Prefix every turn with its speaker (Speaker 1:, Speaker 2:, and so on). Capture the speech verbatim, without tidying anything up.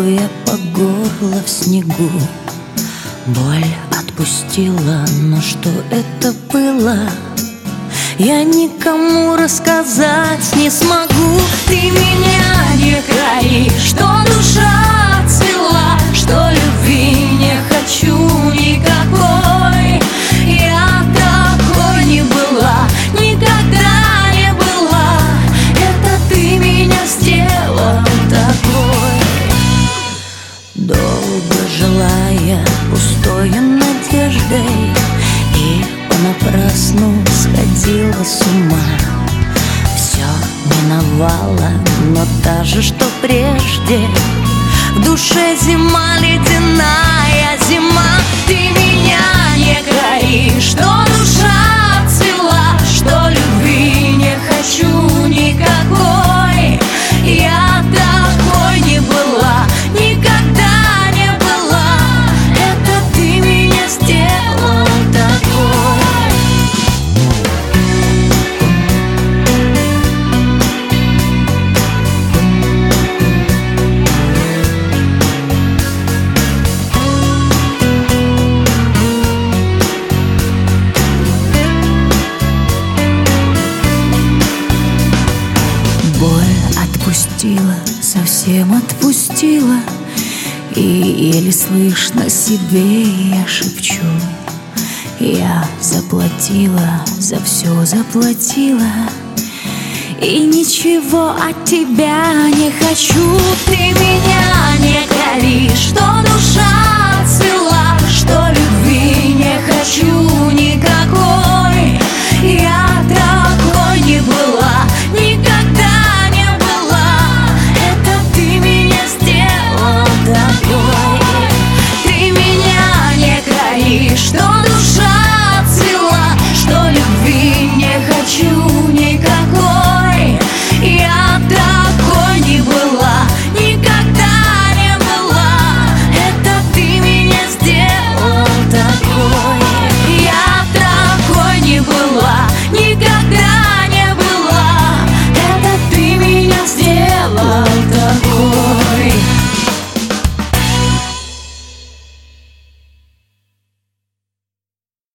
Speaker 1: Иду я по горло в снегу, боль отпустила, но что это было, я никому рассказать не смогу. Ты меня не кори, что душа цвела, что любви не хочу никакой. Я такой не была, никогда не была. Это ты меня сделал такой. Долго жила я пустою надеждой и понапрасну сходила с ума. Все миновало, но та же, что прежде. В душе зима, ледяная зима. Ты меня не кори, что душа цвела, что любви не хочу никакой. Я такой не была, никогда не была. Это ты меня сделал такой. Отпустила, совсем отпустила, и еле слышно себе я шепчу: я заплатила, за все заплатила, и ничего от тебя не хочу. Ты меня